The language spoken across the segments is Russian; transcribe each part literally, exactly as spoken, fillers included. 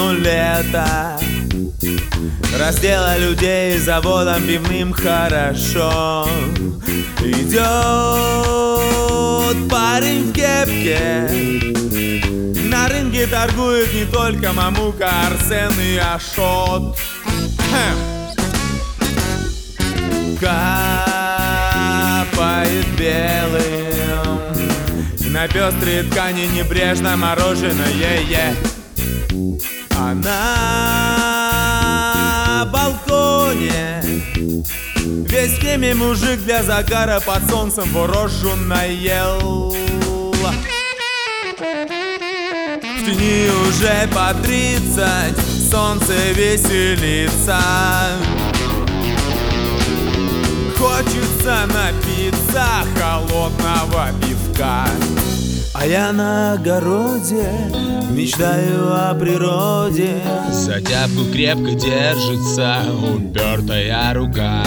одно лето. Раздела людей заводом пивным хорошо. Идет парень в кепке, на рынке торгует не только Мамука, Арсен и Ашот. Капает белым на пестрые ткани небрежно мороженое. А на балконе весь в теме мужик для загара под солнцем ворожу наел. В тени уже по тридцать, солнце веселится. Хочется напиться холодного пивка. А я на огороде мечтаю о природе. За тяпку крепко держится упертая рука.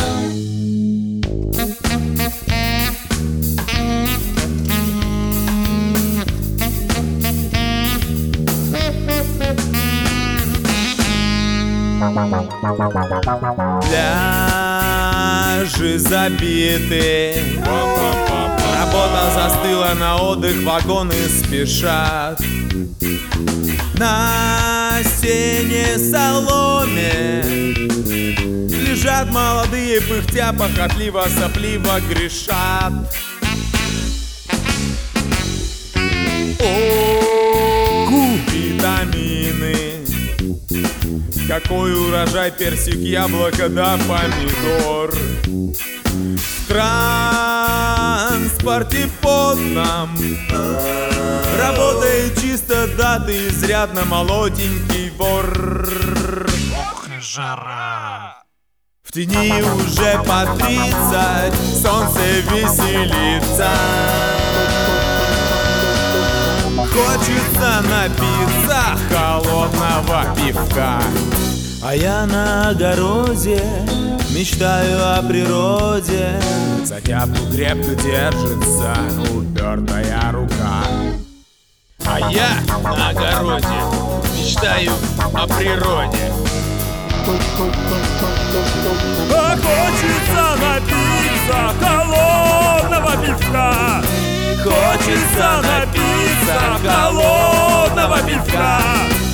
Пляжи забиты, работа застыла, на отдых вагоны спешат. На сене соломе лежат молодые, пыхтя, похотливо, сопливо грешат. О, витамины, какой урожай, персик, яблоко да помидор. В транспорте потном работает чисто, да ты изрядно молоденький вор. Ох и жара! В тени уже по тридцать, солнце веселится. Хочется напиться холодного пивка. А я на огороде мечтаю о природе. За тяпку крепко держится упертая рука. А я на огороде мечтаю о природе. А хочется напиться холодного пивка. Хочется напиться холодного пивка.